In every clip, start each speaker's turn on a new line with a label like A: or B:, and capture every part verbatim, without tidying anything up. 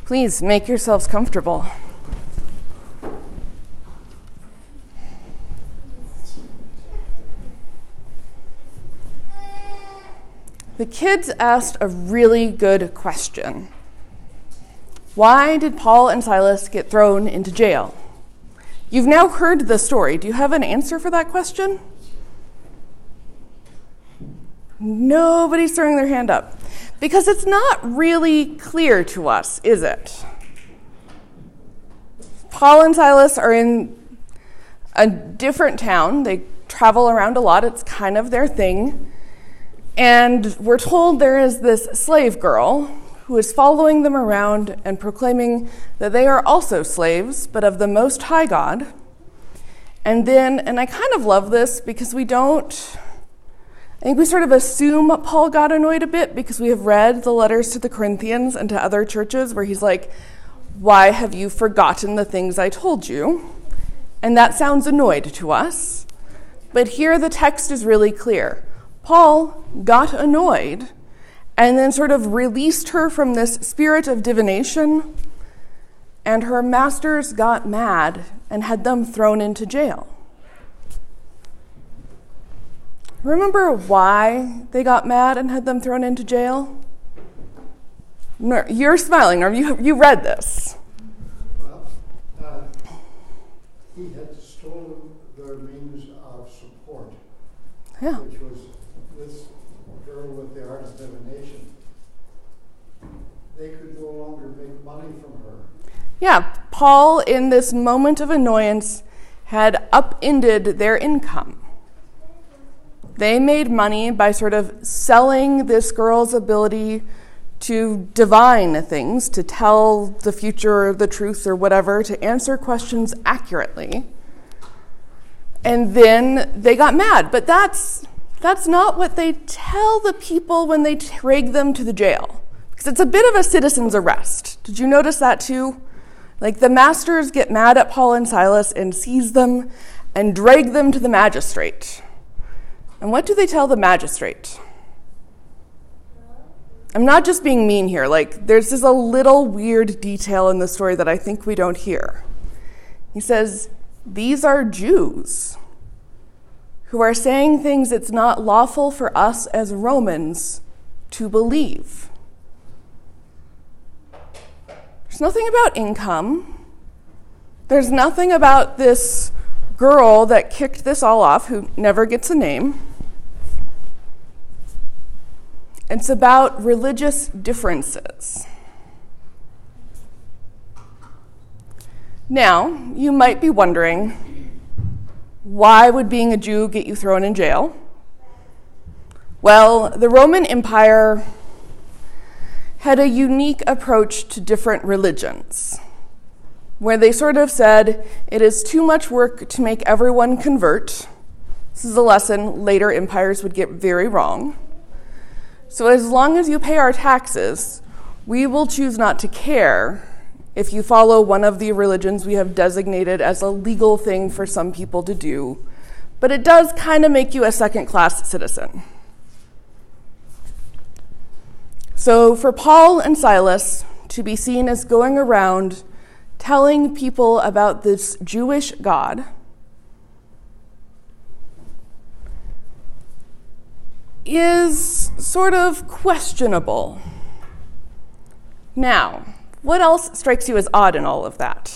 A: Please make yourselves comfortable. The kids asked a really good question. Why did Paul and Silas get thrown into jail? You've now heard the story. Do you have an answer for that question? Nobody's throwing their hand up. Because it's not really clear to us, is it? Paul and Silas are in a different town. They travel around a lot. It's kind of their thing. And we're told there is this slave girl who is following them around and proclaiming that they are also slaves, but of the Most High God. And then, and I kind of love this because we don't, I think we sort of assume Paul got annoyed a bit because we have read the letters to the Corinthians and to other churches where he's like, why have you forgotten the things I told you? And that sounds annoyed to us. But here the text is really clear. Paul got annoyed and then sort of released her from this spirit of divination, and her masters got mad and had them thrown into jail. Remember why they got mad and had them thrown into jail? No, you're smiling, Norm. You, you read this.
B: Well, uh, he had stolen their means of support,
A: Yeah.
B: which was this girl with the art of divination. They could no longer make money from her.
A: Yeah, Paul, in this moment of annoyance, had upended their income. They made money by sort of selling this girl's ability to divine things, to tell the future, the truth, or whatever, to answer questions accurately. And then they got mad. But that's that's not what they tell the people when they drag them to the jail. Because it's a bit of a citizen's arrest. Did you notice that too? Like the masters get mad at Paul and Silas and seize them and drag them to the magistrate. And what do they tell the magistrate? I'm not just being mean here. Like, there's just a little weird detail in the story that I think we don't hear. He says, these are Jews who are saying things it's not lawful for us as Romans to believe. There's nothing about income. There's nothing about this girl that kicked this all off, who never gets a name. It's about religious differences. Now, you might be wondering, why would being a Jew get you thrown in jail? Well, the Roman Empire had a unique approach to different religions, where they sort of said, it is too much work to make everyone convert. This is a lesson later empires would get very wrong. So as long as you pay our taxes, we will choose not to care if you follow one of the religions we have designated as a legal thing for some people to do. But it does kind of make you a second-class citizen. So for Paul and Silas to be seen as going around telling people about this Jewish God is sort of questionable. Now, what else strikes you as odd in all of that?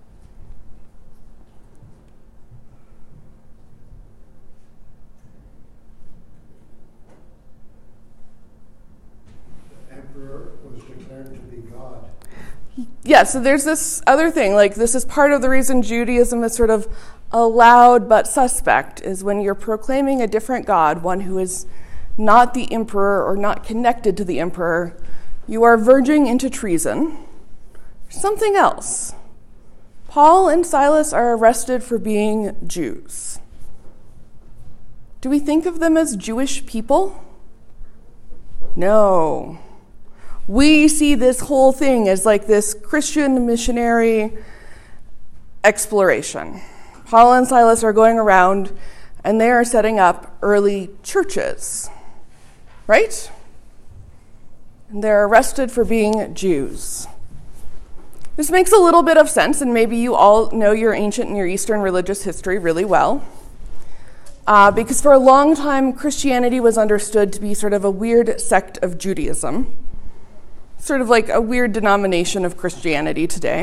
B: The emperor was declared to be God.
A: Yeah, so there's this other thing, like this is part of the reason Judaism is sort of allowed but suspect, is when you're proclaiming a different God, one who is not the emperor or not connected to the emperor, you are verging into treason. Something else. Paul and Silas are arrested for being Jews. Do we think of them as Jewish people? No. We see this whole thing as like this Christian missionary exploration. Paul and Silas are going around and they are setting up early churches, right? And they're arrested for being Jews. This makes a little bit of sense, and maybe you all know your ancient Near Eastern religious history really well. Uh, because for a long time, Christianity was understood to be sort of a weird sect of Judaism, sort of like a weird denomination of Christianity today.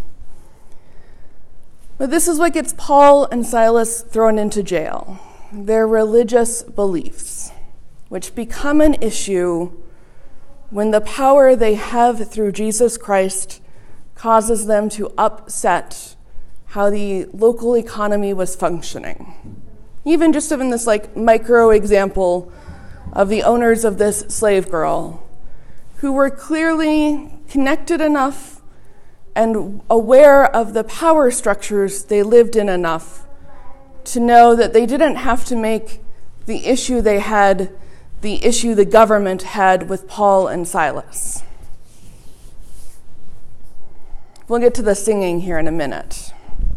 A: But this is what gets Paul and Silas thrown into jail, their religious beliefs, which become an issue when the power they have through Jesus Christ causes them to upset how the local economy was functioning. Even just in this like micro example of the owners of this slave girl, who were clearly connected enough and aware of the power structures they lived in enough to know that they didn't have to make the issue they had the issue the government had with Paul and Silas. We'll get to the singing here in a minute.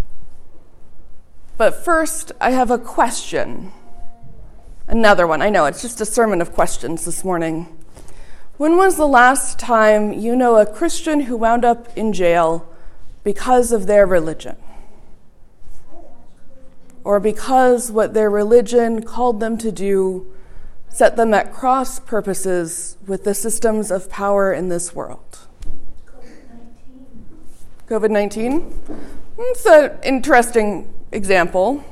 A: But first, I have a question. Another one. I know, it's just a sermon of questions this morning. When was the last time you know a Christian who wound up in jail because of their religion? Or because what their religion called them to do set them at cross purposes with the systems of power in this world? covid nineteen? It's an interesting example.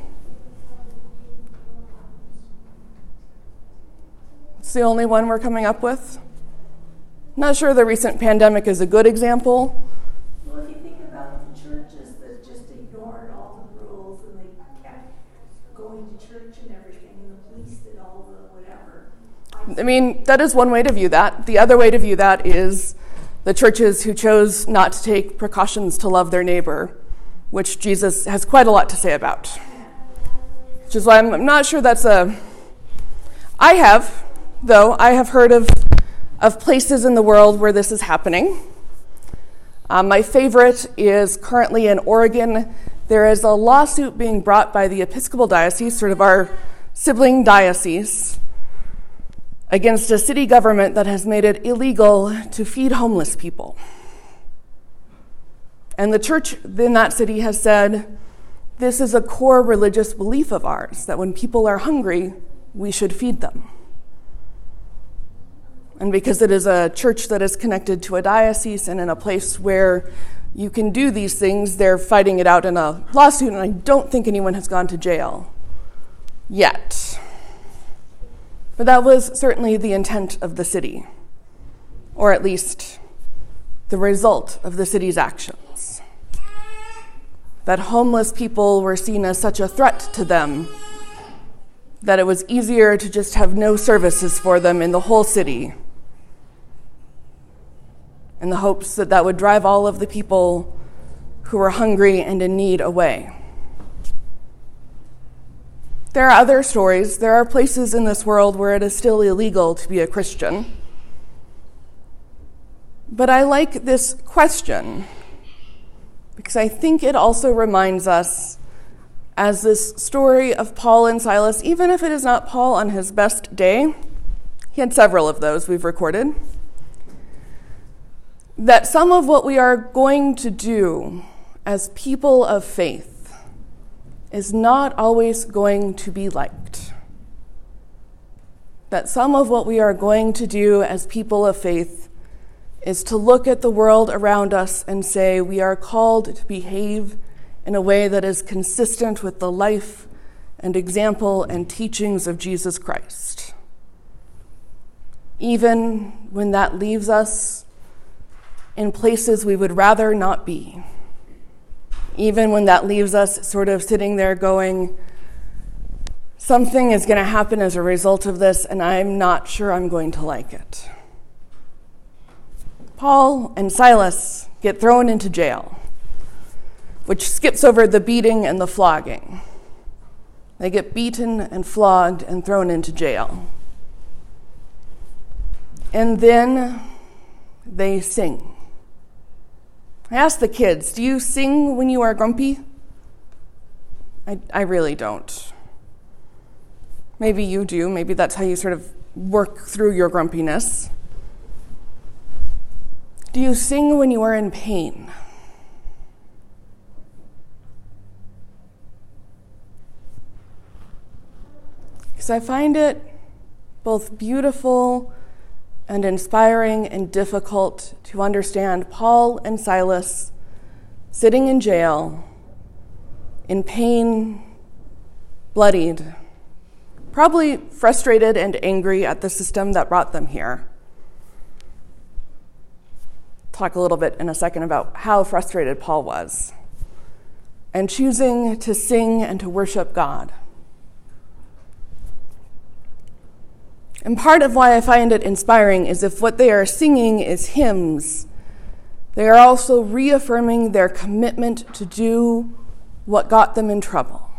A: It's the only one we're coming up with. Not sure the recent pandemic is a good example.
C: Well, if you think about the churches that just ignored all the rules and they kept going to church and everything, and the police did all the whatever.
A: I mean, that is one way to view that. The other way to view that is the churches who chose not to take precautions to love their neighbor, which Jesus has quite a lot to say about. Which is why I'm not sure that's a... I have, though, I have heard of, of places in the world where this is happening. Um, my favorite is currently in Oregon. There is a lawsuit being brought by the Episcopal Diocese, sort of our sibling diocese, against a city government that has made it illegal to feed homeless people. And the church in that city has said, this is a core religious belief of ours, that when people are hungry, we should feed them. And because it is a church that is connected to a diocese and in a place where you can do these things, they're fighting it out in a lawsuit, and I don't think anyone has gone to jail yet. But that was certainly the intent of the city, or at least the result of the city's actions. That homeless people were seen as such a threat to them that it was easier to just have no services for them in the whole city, in the hopes that that would drive all of the people who were hungry and in need away. There are other stories. There are places in this world where it is still illegal to be a Christian. But I like this question because I think it also reminds us, as this story of Paul and Silas, even if it is not Paul on his best day, he had several of those we've recorded, that some of what we are going to do as people of faith is not always going to be liked. That some of what we are going to do as people of faith is to look at the world around us and say we are called to behave in a way that is consistent with the life and example and teachings of Jesus Christ. Even when that leaves us in places we would rather not be. Even when that leaves us sort of sitting there going, something is going to happen as a result of this, and I'm not sure I'm going to like it. Paul and Silas get thrown into jail, which skips over the beating and the flogging. They get beaten and flogged and thrown into jail. And then they sing. I asked the kids, do you sing when you are grumpy? I, I really don't. Maybe you do. Maybe that's how you sort of work through your grumpiness. Do you sing when you are in pain? because I find it both beautiful and inspiring and difficult to understand Paul and Silas sitting in jail, in pain, bloodied, probably frustrated and angry at the system that brought them here. Talk a little bit in a second about how frustrated Paul was, and choosing to sing and to worship God. And part of why I find it inspiring is if what they are singing is hymns, they are also reaffirming their commitment to do what got them in trouble.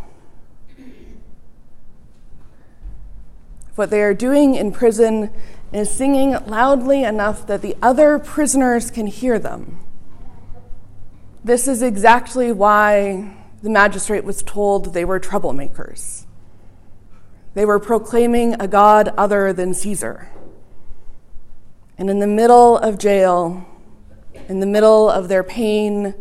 A: What they are doing in prison is singing loudly enough that the other prisoners can hear them. This is exactly why the magistrate was told they were troublemakers. They were proclaiming a God other than Caesar. And in the middle of jail, in the middle of their pain,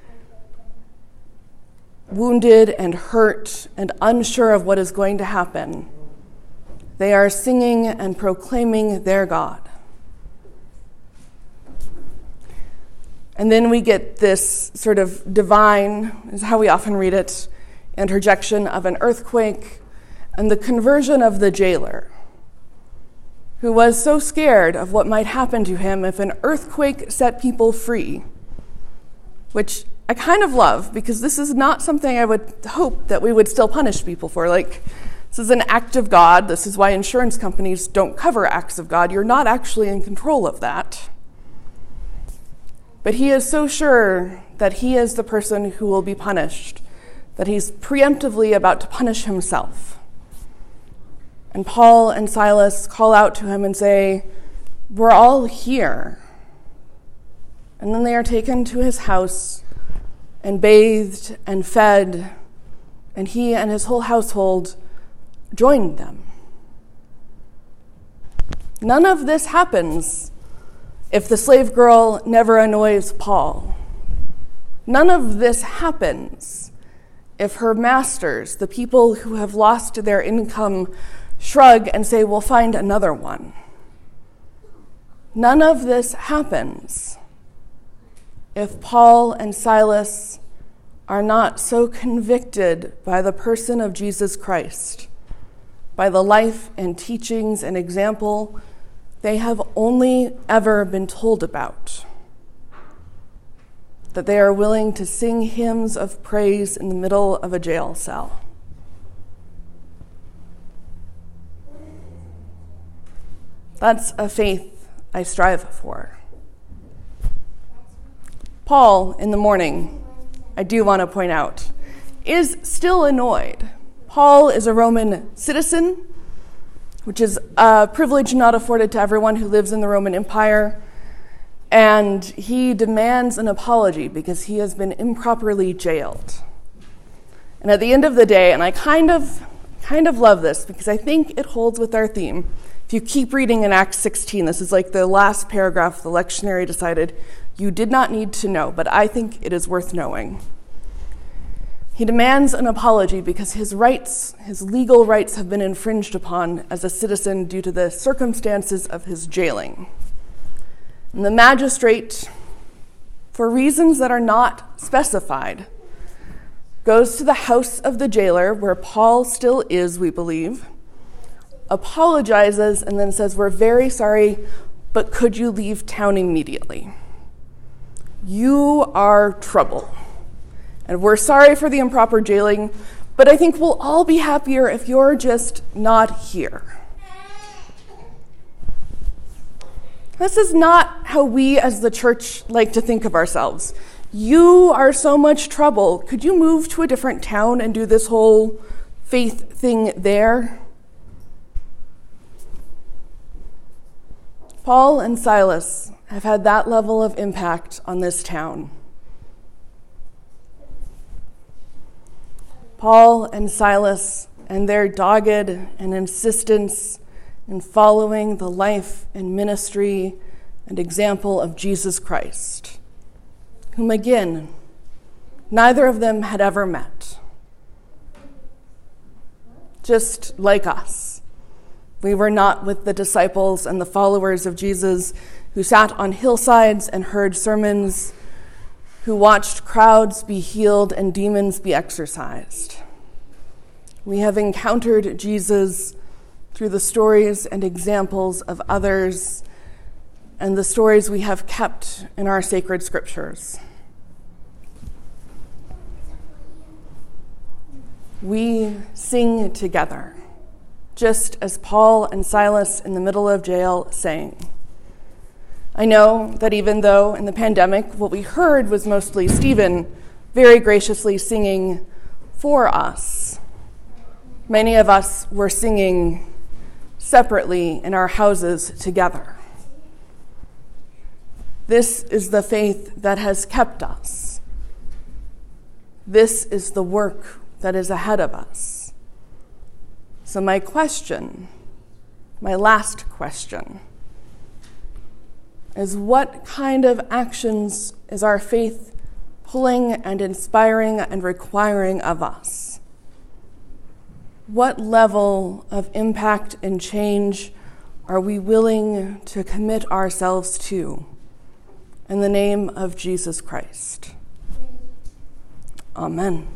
A: wounded and hurt and unsure of what is going to happen, they are singing and proclaiming their God. And then we get this sort of divine, is how we often read it, interjection of an earthquake and the conversion of the jailer, who was so scared of what might happen to him if an earthquake set people free, which I kind of love, because this is not something I would hope that we would still punish people for. Like, this is an act of God. This is why insurance companies don't cover acts of God. You're not actually in control of that. But he is so sure that he is the person who will be punished, that he's preemptively about to punish himself. And Paul and Silas call out to him and say, "We're all here." And then they are taken to his house and bathed and fed, and he and his whole household joined them. None of this happens if the slave girl never annoys Paul. None of this happens if her masters, the people who have lost their income, shrug and say, "We'll find another one." None of this happens if Paul and Silas are not so convicted by the person of Jesus Christ, by the life and teachings and example they have only ever been told about, that they are willing to sing hymns of praise in the middle of a jail cell. That's a faith I strive for. Paul, in the morning, I do want to point out, is still annoyed. Paul is a Roman citizen, which is a privilege not afforded to everyone who lives in the Roman Empire, and he demands an apology because he has been improperly jailed. And at the end of the day, and I kind of, kind of love this because I think it holds with our theme. If you keep reading in Acts sixteen, this is like the last paragraph the lectionary decided you did not need to know, but I think it is worth knowing. He demands an apology because his rights, his legal rights, have been infringed upon as a citizen due to the circumstances of his jailing. And the magistrate, for reasons that are not specified, goes to the house of the jailer, where Paul still is, we believe, apologizes, and then says, "We're very sorry, but could you leave town immediately? You are trouble. And we're sorry for the improper jailing, but I think we'll all be happier if you're just not here." This is not how we as the church like to think of ourselves. You are so much trouble. Could you move to a different town and do this whole faith thing there? Paul and Silas have had that level of impact on this town. Paul and Silas and their dogged and insistence in following the life and ministry and example of Jesus Christ, whom again, neither of them had ever met. Just like us, We were not with the disciples and the followers of Jesus who sat on hillsides and heard sermons, who watched crowds be healed and demons be exorcised. We have encountered Jesus through the stories and examples of others and the stories we have kept in our sacred scriptures. We sing together, just as Paul and Silas in the middle of jail sang. I know that even though in the pandemic what we heard was mostly Stephen very graciously singing for us, many of us were singing separately in our houses together. This is the faith that has kept us. This is the work that is ahead of us. So my question, my last question, is what kind of actions is our faith pulling and inspiring and requiring of us? What level of impact and change are we willing to commit ourselves to in the name of Jesus Christ? Amen.